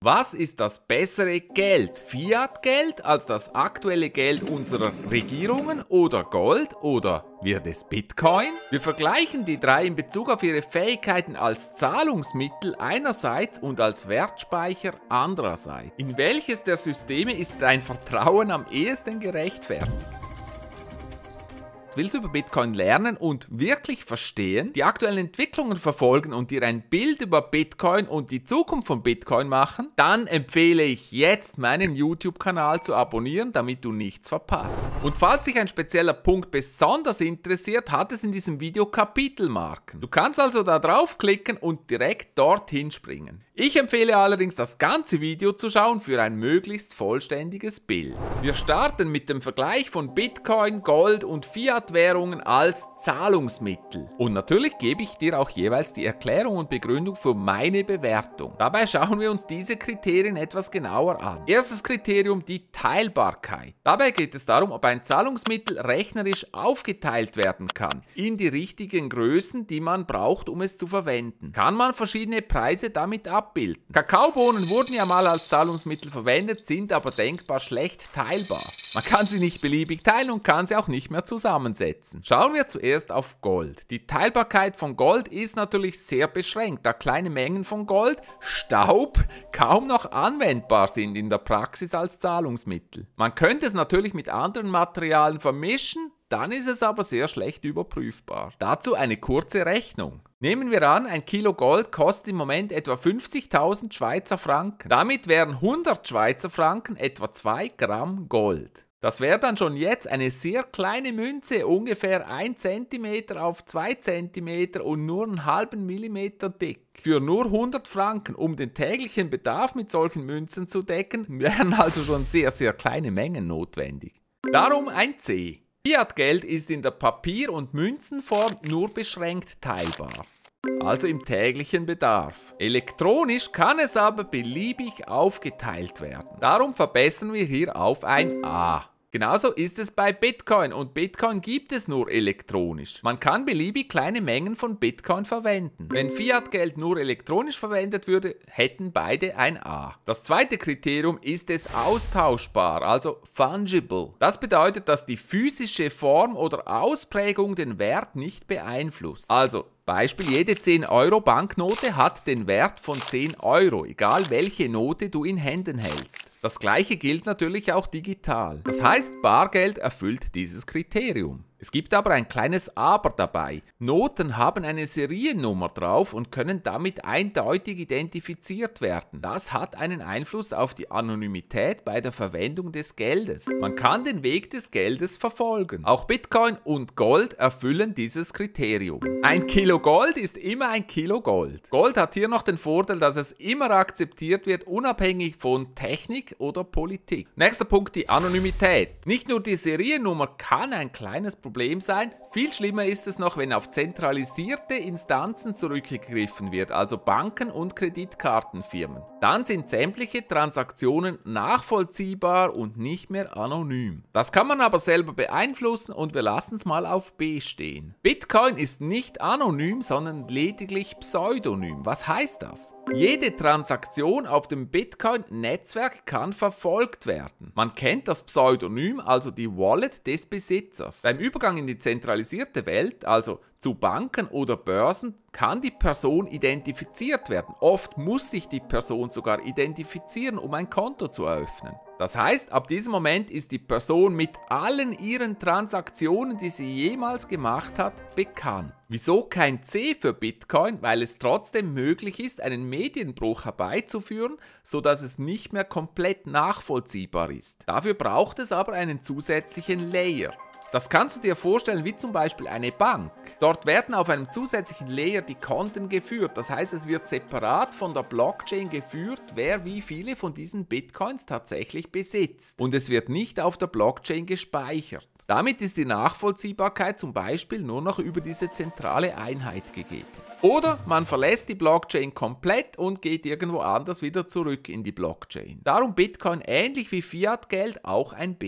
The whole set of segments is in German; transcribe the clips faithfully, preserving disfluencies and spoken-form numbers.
Was ist das bessere Geld? Fiat-Geld als das aktuelle Geld unserer Regierungen oder Gold oder wird es Bitcoin? Wir vergleichen die drei in Bezug auf ihre Fähigkeiten als Zahlungsmittel einerseits und als Wertspeicher andererseits. In welches der Systeme ist dein Vertrauen am ehesten gerechtfertigt? Willst du über Bitcoin lernen und wirklich verstehen, die aktuellen Entwicklungen verfolgen und dir ein Bild über Bitcoin und die Zukunft von Bitcoin machen? Dann empfehle ich jetzt, meinen YouTube-Kanal zu abonnieren, damit du nichts verpasst. Und falls dich ein spezieller Punkt besonders interessiert, hat es in diesem Video Kapitelmarken. Du kannst also da draufklicken und direkt dorthin springen. Ich empfehle allerdings, das ganze Video zu schauen für ein möglichst vollständiges Bild. Wir starten mit dem Vergleich von Bitcoin, Gold und Fiat-Währungen als Zahlungsmittel. Und natürlich gebe ich dir auch jeweils die Erklärung und Begründung für meine Bewertung. Dabei schauen wir uns diese Kriterien etwas genauer an. Erstes Kriterium, die Teilbarkeit. Dabei geht es darum, ob ein Zahlungsmittel rechnerisch aufgeteilt werden kann in die richtigen Größen, die man braucht, um es zu verwenden. Kann man verschiedene Preise damit abbilden? Kakaobohnen wurden ja mal als Zahlungsmittel verwendet, sind aber denkbar schlecht teilbar. Man kann sie nicht beliebig teilen und kann sie auch nicht mehr zusammensetzen. Schauen wir zuerst auf Gold. Die Teilbarkeit von Gold ist natürlich sehr beschränkt, da kleine Mengen von Gold, Staub, kaum noch anwendbar sind in der Praxis als Zahlungsmittel. Man könnte es natürlich mit anderen Materialien vermischen, dann ist es aber sehr schlecht überprüfbar. Dazu eine kurze Rechnung. Nehmen wir an, ein Kilo Gold kostet im Moment etwa fünfzigtausend Schweizer Franken. Damit wären hundert Schweizer Franken etwa zwei Gramm Gold. Das wäre dann schon jetzt eine sehr kleine Münze, ungefähr ein Zentimeter auf zwei Zentimeter und nur einen halben Millimeter dick. Für nur hundert Franken, um den täglichen Bedarf mit solchen Münzen zu decken, wären also schon sehr, sehr kleine Mengen notwendig. Darum ein C. Fiat-Geld ist in der Papier- und Münzenform nur beschränkt teilbar, also im täglichen Bedarf. Elektronisch kann es aber beliebig aufgeteilt werden. Darum verbessern wir hier auf ein A. Genauso ist es bei Bitcoin und Bitcoin gibt es nur elektronisch. Man kann beliebig kleine Mengen von Bitcoin verwenden. Wenn Fiat-Geld nur elektronisch verwendet würde, hätten beide ein A. Das zweite Kriterium ist es austauschbar, also fungible. Das bedeutet, dass die physische Form oder Ausprägung den Wert nicht beeinflusst. Also Beispiel, jede zehn Euro Banknote hat den Wert von zehn Euro, egal welche Note du in Händen hältst. Das gleiche gilt natürlich auch digital. Das heißt, Bargeld erfüllt dieses Kriterium. Es gibt aber ein kleines Aber dabei. Noten haben eine Seriennummer drauf und können damit eindeutig identifiziert werden. Das hat einen Einfluss auf die Anonymität bei der Verwendung des Geldes. Man kann den Weg des Geldes verfolgen. Auch Bitcoin und Gold erfüllen dieses Kriterium. Ein Kilo Gold ist immer ein Kilo Gold. Gold hat hier noch den Vorteil, dass es immer akzeptiert wird, unabhängig von Technik oder Politik. Nächster Punkt, die Anonymität. Nicht nur die Seriennummer kann ein kleines Problem Problem sein. Viel schlimmer ist es noch, wenn auf zentralisierte Instanzen zurückgegriffen wird, also Banken und Kreditkartenfirmen. Dann sind sämtliche Transaktionen nachvollziehbar und nicht mehr anonym. Das kann man aber selber beeinflussen und wir lassen es mal auf B stehen. Bitcoin ist nicht anonym, sondern lediglich pseudonym. Was heißt das? Jede Transaktion auf dem Bitcoin-Netzwerk kann verfolgt werden. Man kennt das Pseudonym, also die Wallet des Besitzers. Beim Übergang in die zentralisierte Welt, also zu Banken oder Börsen, kann die Person identifiziert werden. Oft muss sich die Person sogar identifizieren, um ein Konto zu eröffnen. Das heißt, ab diesem Moment ist die Person mit allen ihren Transaktionen, die sie jemals gemacht hat, bekannt. Wieso kein C für Bitcoin? Weil es trotzdem möglich ist, einen Medienbruch herbeizuführen, sodass es nicht mehr komplett nachvollziehbar ist. Dafür braucht es aber einen zusätzlichen Layer. Das kannst du dir vorstellen wie zum Beispiel eine Bank. Dort werden auf einem zusätzlichen Layer die Konten geführt. Das heißt, es wird separat von der Blockchain geführt, wer wie viele von diesen Bitcoins tatsächlich besitzt. Und es wird nicht auf der Blockchain gespeichert. Damit ist die Nachvollziehbarkeit zum Beispiel nur noch über diese zentrale Einheit gegeben. Oder man verlässt die Blockchain komplett und geht irgendwo anders wieder zurück in die Blockchain. Darum Bitcoin ähnlich wie Fiat-Geld auch ein B.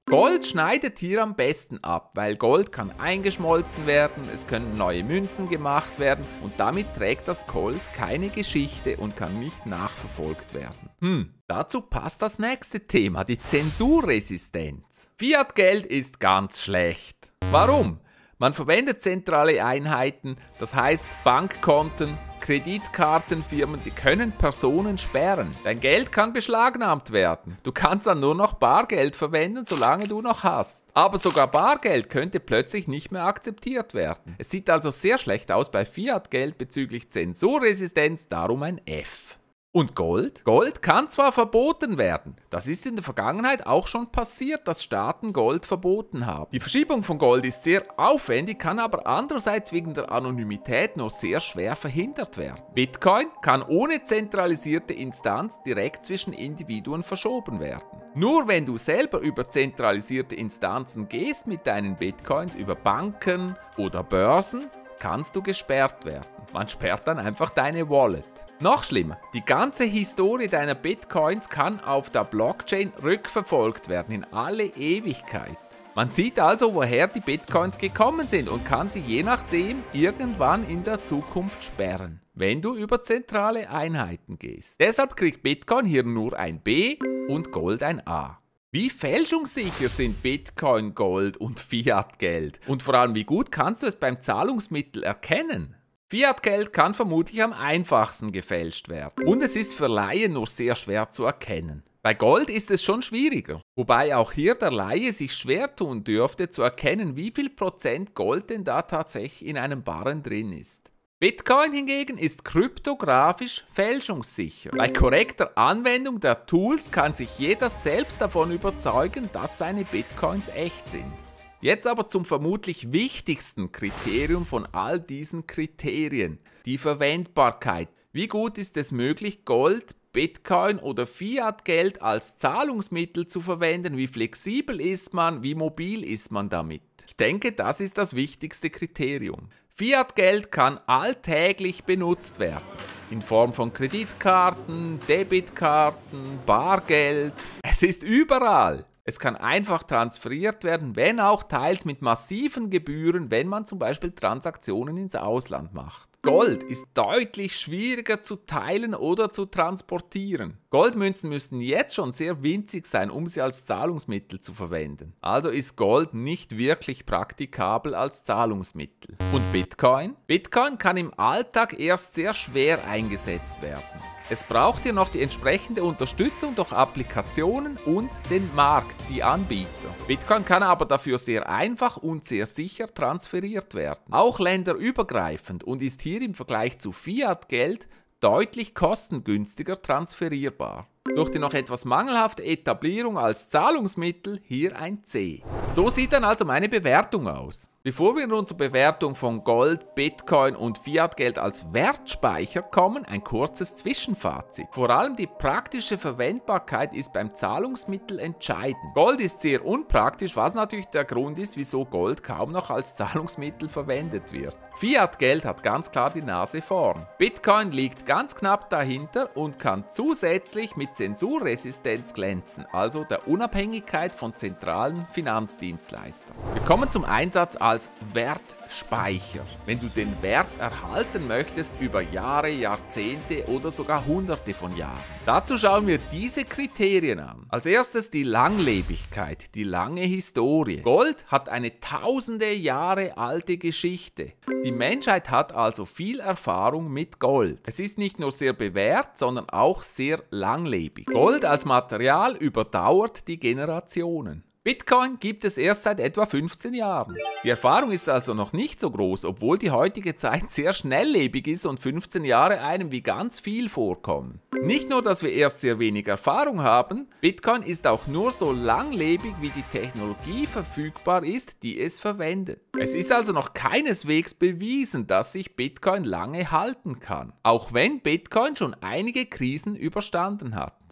Gold schneidet hier am besten ab, weil Gold kann eingeschmolzen werden, es können neue Münzen gemacht werden und damit trägt das Gold keine Geschichte und kann nicht nachverfolgt werden. Hm, dazu passt das nächste Thema, die Zensurresistenz. Fiat-Geld ist ganz schlecht. Warum? Man verwendet zentrale Einheiten, das heißt Bankkonten, Kreditkartenfirmen, die können Personen sperren. Dein Geld kann beschlagnahmt werden. Du kannst dann nur noch Bargeld verwenden, solange du noch hast. Aber sogar Bargeld könnte plötzlich nicht mehr akzeptiert werden. Es sieht also sehr schlecht aus bei Fiat-Geld bezüglich Zensurresistenz, darum ein F. Und Gold? Gold kann zwar verboten werden, das ist in der Vergangenheit auch schon passiert, dass Staaten Gold verboten haben. Die Verschiebung von Gold ist sehr aufwendig, kann aber andererseits wegen der Anonymität nur sehr schwer verhindert werden. Bitcoin kann ohne zentralisierte Instanz direkt zwischen Individuen verschoben werden. Nur wenn du selber über zentralisierte Instanzen gehst mit deinen Bitcoins, über Banken oder Börsen, kannst du gesperrt werden. Man sperrt dann einfach deine Wallet. Noch schlimmer, die ganze Historie deiner Bitcoins kann auf der Blockchain rückverfolgt werden in alle Ewigkeit. Man sieht also, woher die Bitcoins gekommen sind und kann sie je nachdem irgendwann in der Zukunft sperren, wenn du über zentrale Einheiten gehst. Deshalb kriegt Bitcoin hier nur ein B und Gold ein A. Wie fälschungssicher sind Bitcoin, Gold und Fiat-Geld? Und vor allem, wie gut kannst du es beim Zahlungsmittel erkennen? Fiat-Geld kann vermutlich am einfachsten gefälscht werden. Und es ist für Laien nur sehr schwer zu erkennen. Bei Gold ist es schon schwieriger. Wobei auch hier der Laie sich schwer tun dürfte, zu erkennen, wie viel Prozent Gold denn da tatsächlich in einem Barren drin ist. Bitcoin hingegen ist kryptografisch fälschungssicher. Bei korrekter Anwendung der Tools kann sich jeder selbst davon überzeugen, dass seine Bitcoins echt sind. Jetzt aber zum vermutlich wichtigsten Kriterium von all diesen Kriterien, die Verwendbarkeit. Wie gut ist es möglich, Gold, Bitcoin oder Fiat-Geld als Zahlungsmittel zu verwenden? Wie flexibel ist man? Wie mobil ist man damit? Ich denke, das ist das wichtigste Kriterium. Fiat-Geld kann alltäglich benutzt werden. In Form von Kreditkarten, Debitkarten, Bargeld. Es ist überall. Es kann einfach transferiert werden, wenn auch teils mit massiven Gebühren, wenn man zum Beispiel Transaktionen ins Ausland macht. Gold ist deutlich schwieriger zu teilen oder zu transportieren. Goldmünzen müssen jetzt schon sehr winzig sein, um sie als Zahlungsmittel zu verwenden. Also ist Gold nicht wirklich praktikabel als Zahlungsmittel. Und Bitcoin? Bitcoin kann im Alltag erst sehr schwer eingesetzt werden. Es braucht hier noch die entsprechende Unterstützung durch Applikationen und den Markt, die Anbieter. Bitcoin kann aber dafür sehr einfach und sehr sicher transferiert werden. Auch länderübergreifend und ist hier im Vergleich zu Fiat-Geld deutlich kostengünstiger transferierbar. Durch die noch etwas mangelhafte Etablierung als Zahlungsmittel hier ein C. So sieht dann also meine Bewertung aus. Bevor wir nun zur Bewertung von Gold, Bitcoin und Fiat-Geld als Wertspeicher kommen, ein kurzes Zwischenfazit. Vor allem die praktische Verwendbarkeit ist beim Zahlungsmittel entscheidend. Gold ist sehr unpraktisch, was natürlich der Grund ist, wieso Gold kaum noch als Zahlungsmittel verwendet wird. Fiat-Geld hat ganz klar die Nase vorn. Bitcoin liegt ganz knapp dahinter und kann zusätzlich mit Zensurresistenz glänzen, also der Unabhängigkeit von zentralen Finanzdienstleistern. Wir kommen zum Einsatz als Wertspeicher. Wenn du den Wert erhalten möchtest über Jahre, Jahrzehnte oder sogar Hunderte von Jahren. Dazu schauen wir diese Kriterien an. Als erstes die Langlebigkeit, die lange Historie. Gold hat eine tausende Jahre alte Geschichte. Die Menschheit hat also viel Erfahrung mit Gold. Es ist nicht nur sehr bewährt, sondern auch sehr langlebig. Gold als Material überdauert die Generationen. Bitcoin gibt es erst seit etwa fünfzehn Jahren. Die Erfahrung ist also noch nicht so groß, obwohl die heutige Zeit sehr schnelllebig ist und fünfzehn Jahre einem wie ganz viel vorkommen. Nicht nur, dass wir erst sehr wenig Erfahrung haben, Bitcoin ist auch nur so langlebig, wie die Technologie verfügbar ist, die es verwendet. Es ist also noch keineswegs bewiesen, dass sich Bitcoin lange halten kann, auch wenn Bitcoin schon einige Krisen überstanden hat.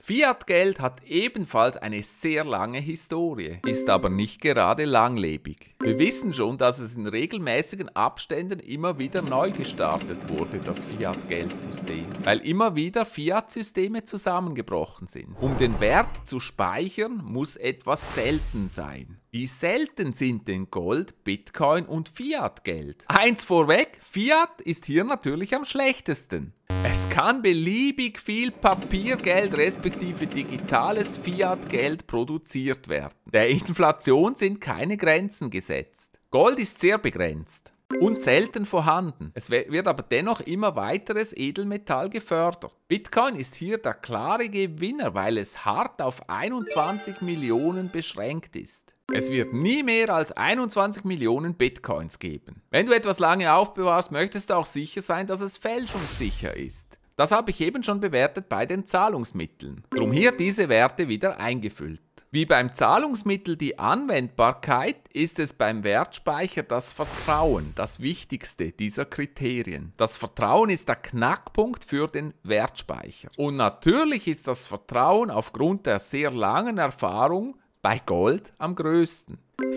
Fiat-Geld hat ebenfalls eine sehr lange Historie, ist aber nicht gerade langlebig. Wir wissen schon, dass es in regelmäßigen Abständen immer wieder neu gestartet wurde, das Fiat-Geldsystem, weil immer wieder Fiat-Systeme zusammengebrochen sind. Um den Wert zu speichern, muss etwas selten sein. Wie selten sind denn Gold, Bitcoin und Fiat-Geld? Eins vorweg, Fiat ist hier natürlich am schlechtesten. Es kann beliebig viel Papiergeld respektive digitales Fiat-Geld produziert werden. Der Inflation sind keine Grenzen gesetzt. Gold ist sehr begrenzt und selten vorhanden. Es wird aber dennoch immer weiteres Edelmetall gefördert. Bitcoin ist hier der klare Gewinner, weil es hart auf einundzwanzig Millionen beschränkt ist. Es wird nie mehr als einundzwanzig Millionen Bitcoins geben. Wenn du etwas lange aufbewahrst, möchtest du auch sicher sein, dass es fälschungssicher ist. Das habe ich eben schon bewertet bei den Zahlungsmitteln. Drum hier diese Werte wieder eingefüllt. Wie beim Zahlungsmittel die Anwendbarkeit, ist es beim Wertspeicher das Vertrauen, das wichtigste dieser Kriterien. Das Vertrauen ist der Knackpunkt für den Wertspeicher. Und natürlich ist das Vertrauen aufgrund der sehr langen Erfahrung bei Gold am größten.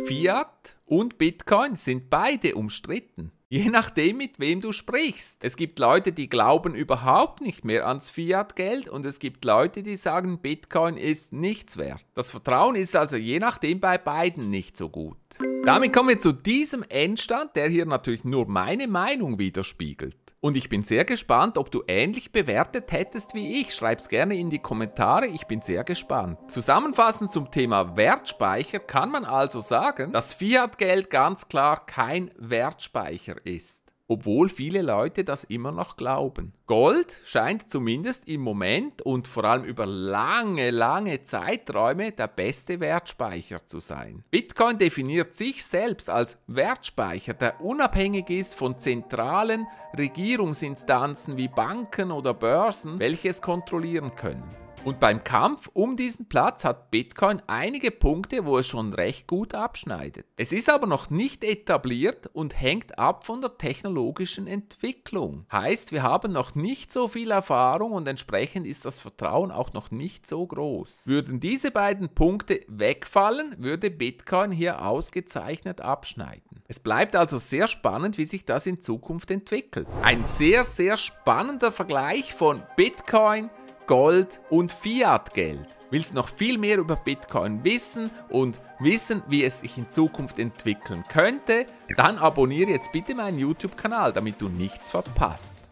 Fiat und Bitcoin sind beide umstritten. Je nachdem, mit wem du sprichst. Es gibt Leute, die glauben überhaupt nicht mehr ans Fiat-Geld und es gibt Leute, die sagen, Bitcoin ist nichts wert. Das Vertrauen ist also je nachdem bei beiden nicht so gut. Damit kommen wir zu diesem Endstand, der hier natürlich nur meine Meinung widerspiegelt. Und ich bin sehr gespannt, ob du ähnlich bewertet hättest wie ich. Schreib's gerne in die Kommentare, ich bin sehr gespannt. Zusammenfassend zum Thema Wertspeicher kann man also sagen, dass Fiat-Geld ganz klar kein Wertspeicher ist. Obwohl viele Leute das immer noch glauben. Gold scheint zumindest im Moment und vor allem über lange, lange Zeiträume der beste Wertspeicher zu sein. Bitcoin definiert sich selbst als Wertspeicher, der unabhängig ist von zentralen Regierungsinstanzen wie Banken oder Börsen, welche es kontrollieren können. Und beim Kampf um diesen Platz hat Bitcoin einige Punkte, wo es schon recht gut abschneidet. Es ist aber noch nicht etabliert und hängt ab von der technologischen Entwicklung. Heißt, wir haben noch nicht so viel Erfahrung und entsprechend ist das Vertrauen auch noch nicht so groß. Würden diese beiden Punkte wegfallen, würde Bitcoin hier ausgezeichnet abschneiden. Es bleibt also sehr spannend, wie sich das in Zukunft entwickelt. Ein sehr, sehr spannender Vergleich von Bitcoin, Gold und Fiat-Geld. Willst noch viel mehr über Bitcoin wissen und wissen, wie es sich in Zukunft entwickeln könnte? Dann abonniere jetzt bitte meinen YouTube-Kanal, damit du nichts verpasst.